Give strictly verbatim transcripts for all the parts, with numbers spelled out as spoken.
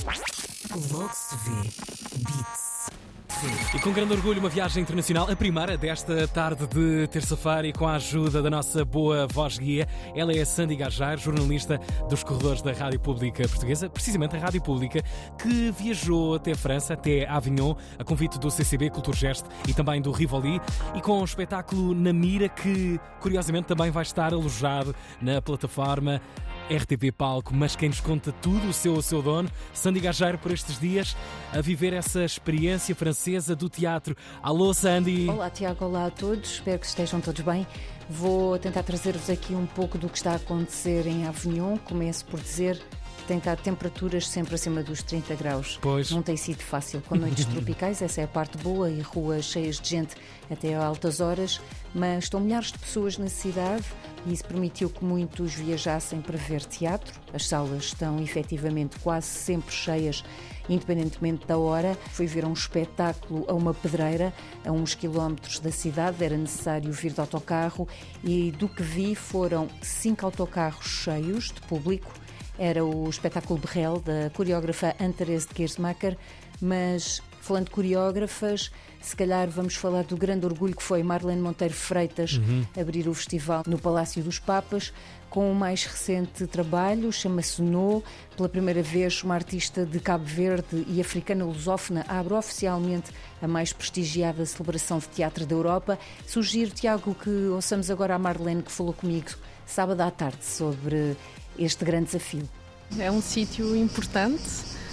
Logo se vê. Beats. E com grande orgulho, uma viagem internacional, a primeira desta tarde de terça-feira, e com a ajuda da nossa boa voz guia. Ela é a Sandy Gageiro, jornalista dos corredores da Rádio Pública Portuguesa, precisamente a Rádio Pública, que viajou até a França, até Avignon, a convite do C C B Culturgest e também do Rivoli, e com um espetáculo na mira que, curiosamente, também vai estar alojado na plataforma R T P Palco. Mas quem nos conta tudo, o seu, o seu dono, Sandy Gageiro, por estes dias, a viver essa experiência francesa do teatro. Alô, Sandy! Olá, Tiago, olá a todos, espero que estejam todos bem. Vou tentar trazer-vos aqui um pouco do que está a acontecer em Avignon. Começo por dizer que tem estado temperaturas sempre acima dos trinta graus. Pois. Não tem sido fácil, com noites tropicais, essa é a parte boa, e ruas cheias de gente até a altas horas, mas estão milhares de pessoas na cidade e isso permitiu que muitos viajassem para ver teatro. As salas estão efetivamente quase sempre cheias, independentemente da hora. Fui ver um espetáculo a uma pedreira, a uns quilómetros da cidade, era necessário vir de autocarro, e do que vi foram cinco autocarros cheios de público. Era o espetáculo Berrel, da coreógrafa Anne-Thérèse de Keersmacher, mas falando de coreógrafas, se calhar vamos falar do grande orgulho que foi Marlene Monteiro Freitas uhum. abrir o festival no Palácio dos Papas, com o mais recente trabalho, chama-se No. Pela primeira vez, uma artista de Cabo Verde e africana lusófona abre oficialmente a mais prestigiada celebração de teatro da Europa. Sugiro, Tiago, que ouçamos agora a Marlene, que falou comigo sábado à tarde sobre este grande desafio. É um sítio importante,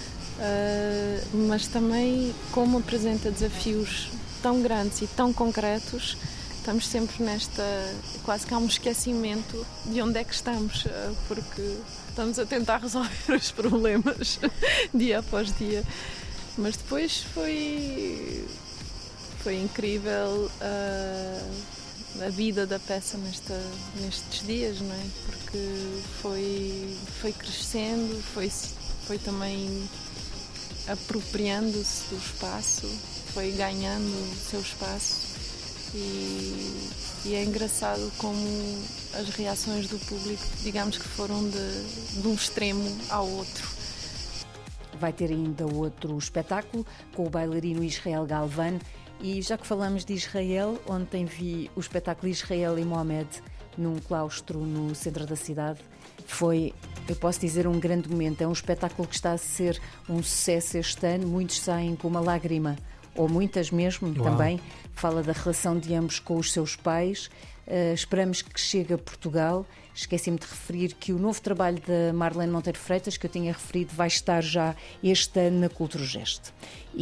uh, mas também, como apresenta desafios tão grandes e tão concretos, estamos sempre nesta, quase que há um esquecimento de onde é que estamos, uh, porque estamos a tentar resolver os problemas dia após dia. Mas depois foi, foi incrível uh, a vida da peça nesta, nestes dias, não é? Porque foi, foi crescendo, foi, foi também apropriando-se do espaço, foi ganhando o seu espaço, e, e é engraçado como as reações do público, digamos que foram de, de um extremo ao outro. Vai ter ainda outro espetáculo com o bailarino Israel Galvan. E já que falamos de Israel, ontem vi o espetáculo Israel e Mohamed num claustro no centro da cidade. Foi, eu posso dizer, um grande momento. É um espetáculo que está a ser um sucesso este ano. Muitos saem com uma lágrima, ou muitas mesmo. Uau. Também fala da relação de ambos com os seus pais. Uh, esperamos que chegue a Portugal. Esqueci-me de referir que o novo trabalho da Marlene Monteiro Freitas, que eu tinha referido, vai estar já este ano na Culturgest.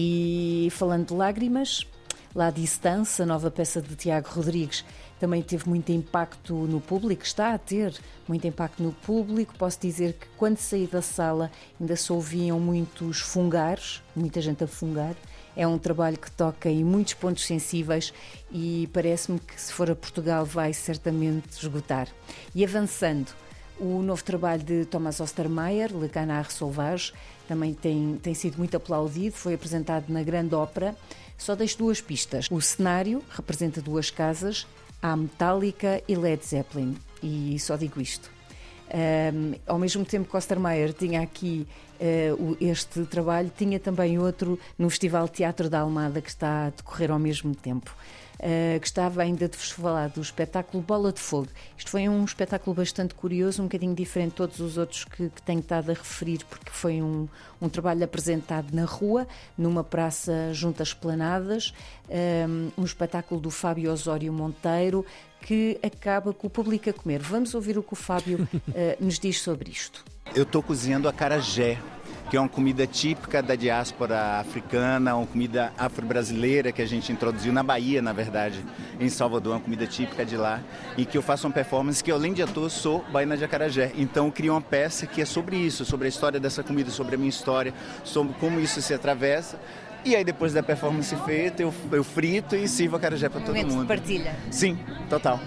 E falando de lágrimas, La Distance, a nova peça de Tiago Rodrigues, também teve muito impacto no público, está a ter muito impacto no público. Posso dizer que quando saí da sala ainda se ouviam muitos fungares, muita gente a fungar. É um trabalho que toca em muitos pontos sensíveis e parece-me que, se for a Portugal, vai certamente esgotar. E avançando, o novo trabalho de Thomas Ostermeyer, Le Canard Sauvage, também tem, tem sido muito aplaudido, foi apresentado na Grande Ópera. Só deixo duas pistas. O cenário representa duas casas, há Metallica e Led Zeppelin, e só digo isto. Um, ao mesmo tempo que Ostermeyer tinha aqui uh, este trabalho, tinha também outro no Festival Teatro da Almada, que está a decorrer ao mesmo tempo. Uh, gostava ainda de vos falar do espetáculo Bola de Fogo. Isto foi um espetáculo bastante curioso, um bocadinho diferente de todos os outros que, que tenho estado a referir, porque foi um, um trabalho apresentado na rua, numa praça junto às esplanadas, um, um espetáculo do Fábio Osório Monteiro, que acaba com o público a comer. Vamos ouvir o que o Fábio uh, nos diz sobre isto. Eu estou cozinhando acarajé, que é uma comida típica da diáspora africana, uma comida afro-brasileira que a gente introduziu na Bahia, na verdade, em Salvador, uma comida típica de lá, e que eu faço uma performance que, além de ator, sou baiana de acarajé. Então eu crio uma peça que é sobre isso, sobre a história dessa comida, sobre a minha história, sobre como isso se atravessa. E aí, depois da performance feita, eu, eu frito e sirvo acarajé para todo mundo. Momento de partilha. Sim, total.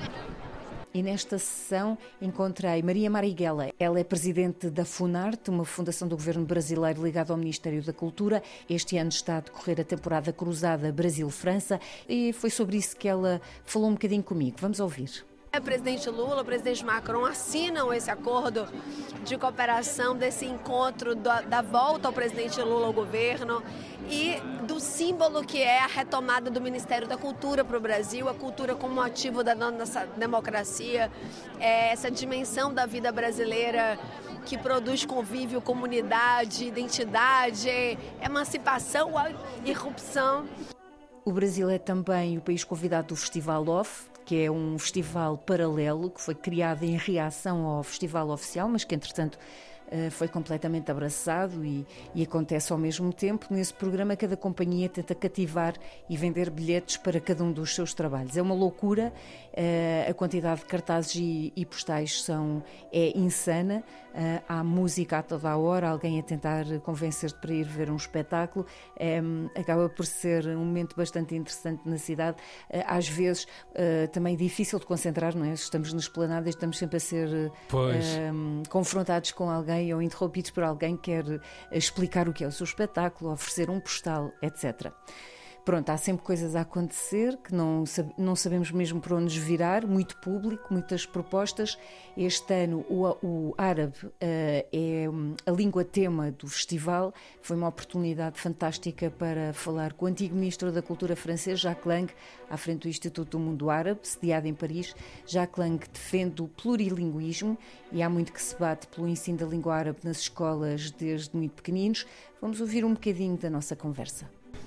E nesta sessão encontrei Maria Marighella. Ela é presidente da Funarte, uma fundação do governo brasileiro ligada ao Ministério da Cultura. Este ano está a decorrer a temporada cruzada Brasil-França e foi sobre isso que ela falou um bocadinho comigo. Vamos ouvir. O presidente Lula, o presidente Macron assinam esse acordo de cooperação, desse encontro da, da volta ao presidente Lula ao governo e do símbolo que é a retomada do Ministério da Cultura para o Brasil, a cultura como ativo da nossa democracia, é essa dimensão da vida brasileira que produz convívio, comunidade, identidade, emancipação, irrupção. O Brasil é também o país convidado do Festival Off, que é um festival paralelo que foi criado em reação ao festival oficial, mas que, entretanto, foi completamente abraçado e, e acontece ao mesmo tempo. Nesse programa, cada companhia tenta cativar e vender bilhetes para cada um dos seus trabalhos. É uma loucura, a quantidade de cartazes e, e postais são, é insana. Há música a toda a hora, alguém a tentar convencer-te para ir ver um espetáculo. É, acaba por ser um momento bastante interessante na cidade. Às vezes também difícil de concentrar, não é? Estamos na esplanada e estamos sempre a ser um, confrontados com alguém ou interrompidos por alguém que quer explicar o que é o seu espetáculo, oferecer um postal, etcétera. Pronto, há sempre coisas a acontecer que não, não sabemos mesmo por onde nos virar, muito público, muitas propostas. Este ano o, o árabe uh, é a língua tema do festival. Foi uma oportunidade fantástica para falar com o antigo ministro da Cultura francês, Jacques Lang, à frente do Instituto do Mundo Árabe, sediado em Paris. Jacques Lang defende o plurilinguismo e há muito que se bate pelo ensino da língua árabe nas escolas desde muito pequeninos. Vamos ouvir um bocadinho da nossa conversa.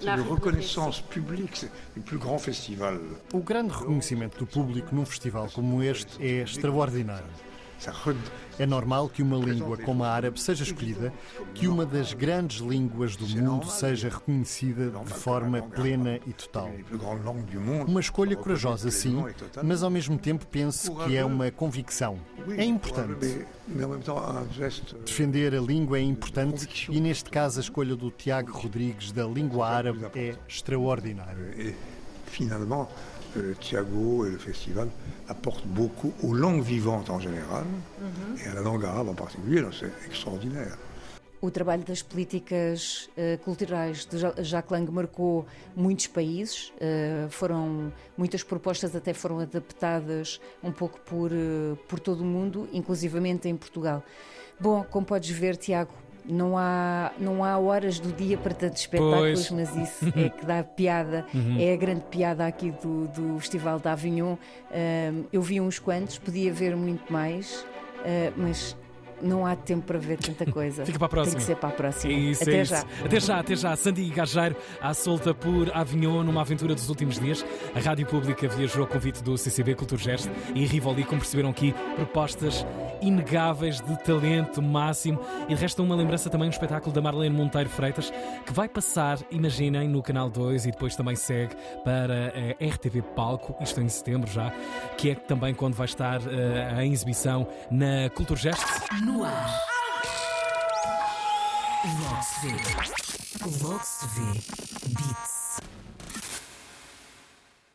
O grande reconhecimento do público num festival como este é extraordinário. É normal que uma língua como a árabe seja escolhida, que uma das grandes línguas do mundo seja reconhecida de forma plena e total. Uma escolha corajosa, sim, mas ao mesmo tempo penso que é uma convicção. É importante. Defender a língua é importante e, neste caso, a escolha do Tiago Rodrigues da língua árabe é extraordinária. Finalement, le Tiago et le festival apportent beaucoup aux langues vivantes en général uhum. et à la langue arabe en particulier, donc c'est extraordinaire. O trabalho das políticas uh, culturais de Jacques Lang marcou muitos países, uh, foram, muitas propostas até foram adaptadas um pouco por, uh, por todo o mundo, inclusivamente em Portugal. Bom, como podes ver, Tiago, Não há, não há horas do dia para tantos espetáculos, pois. Mas isso é que dá piada, uhum. É a grande piada aqui do, do Festival de Avignon. Uh, eu vi uns quantos, podia ver muito mais, uh, mas não há tempo para ver tanta coisa. Fica para a próxima. Tem que ser para a próxima. Isso, até é já. Isso. Até já, até já. Sandy Gageiro à solta por Avignon numa aventura dos últimos dias. A Rádio Pública viajou a convite do C C B Culturgest e Rivoli, como perceberam aqui, propostas inegáveis de talento máximo. E de resto uma lembrança também um espetáculo da Marlene Monteiro Freitas que vai passar, imaginem, no Canal dois e depois também segue para a R T V Palco, isto em setembro já, que é também quando vai estar uh, a exibição na Culturgest. No ar. Logo se vê. Logo se vê. Beats.